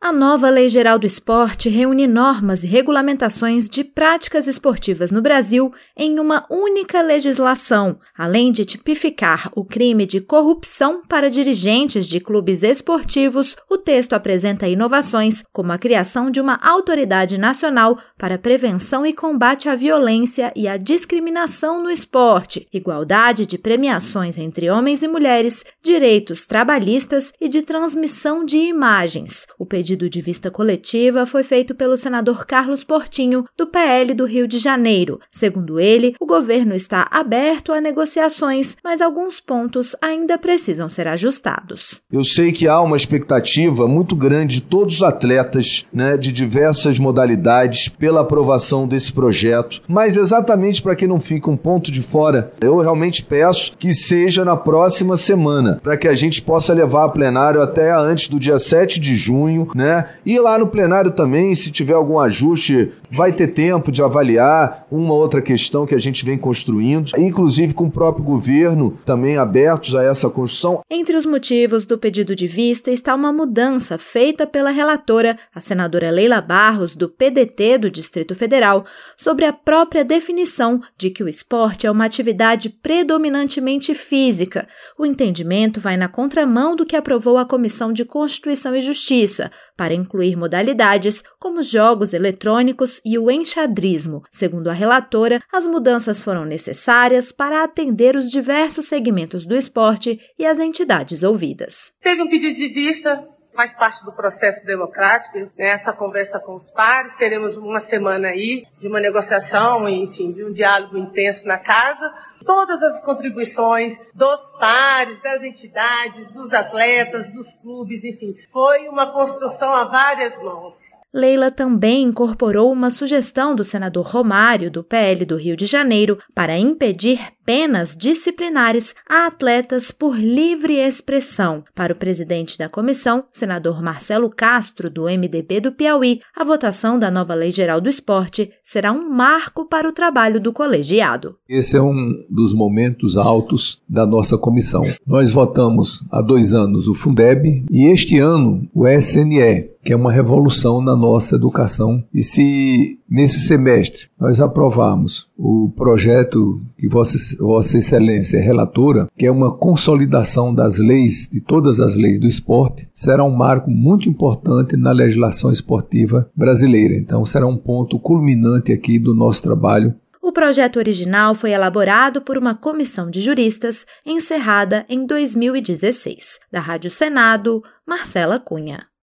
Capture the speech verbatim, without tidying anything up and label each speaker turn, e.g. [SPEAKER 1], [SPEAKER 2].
[SPEAKER 1] A nova Lei Geral do Esporte reúne normas e regulamentações de práticas esportivas no Brasil em uma única legislação, além de tipificar o crime de corrupção para dirigentes de clubes esportivos. O texto apresenta inovações, como a criação de uma autoridade nacional para prevenção e combate à violência e à discriminação no esporte, igualdade de premiações entre homens e mulheres, direitos trabalhistas e de transmissão de imagens. O pedido de vista coletiva foi feito pelo senador Carlos Portinho, do P L do Rio de Janeiro. Segundo ele, o governo está aberto a negociações, mas alguns pontos ainda precisam ser ajustados.
[SPEAKER 2] Eu sei que há uma expectativa muito grande de todos os atletas, né, de diversas modalidades pela aprovação desse projeto, mas exatamente para que não fique um ponto de fora, eu realmente peço que seja na próxima semana, para que a gente possa levar a plenário até antes do dia sete de junho, né? E lá no plenário também, se tiver algum ajuste, vai ter tempo de avaliar uma outra questão que a gente vem construindo, inclusive com o próprio governo também abertos a essa construção.
[SPEAKER 1] Entre os motivos do pedido de vista está uma mudança feita pela relatora, a senadora Leila Barros, do P D T do Distrito Federal, sobre a própria definição de que o esporte é uma atividade predominantemente física. O entendimento vai na contramão do que aprovou a Comissão de Constituição e Justiça, para incluir modalidades como os jogos eletrônicos e o enxadrismo. Segundo a relatora, as mudanças foram necessárias para atender os diversos segmentos do esporte e as entidades ouvidas.
[SPEAKER 3] Teve um pedido de vista, faz parte do processo democrático, né, essa conversa com os pares. Teremos uma semana aí de uma negociação, enfim, de um diálogo intenso na casa. Todas as contribuições dos pares, das entidades, dos atletas, dos clubes, enfim, foi uma construção a várias mãos.
[SPEAKER 1] Leila também incorporou uma sugestão do senador Romário, do P L do Rio de Janeiro, para impedir penas disciplinares a atletas por livre expressão. Para o presidente da comissão, senador Marcelo Castro, do M D B do Piauí, a votação da nova Lei Geral do Esporte será um marco para o trabalho do colegiado.
[SPEAKER 4] Esse é um dos momentos altos da nossa comissão. Nós votamos há dois anos o Fundeb e este ano o S N E, que é uma revolução na nossa educação. E se nesse semestre nós aprovarmos o projeto que Vossa, Vossa Excelência é relatora, que é uma consolidação das leis, de todas as leis do esporte, será um marco muito importante na legislação esportiva brasileira. Então será um ponto culminante aqui do nosso trabalho.
[SPEAKER 1] O projeto original foi elaborado por uma comissão de juristas encerrada em dois mil e dezesseis. Da Rádio Senado, Marcela Cunha.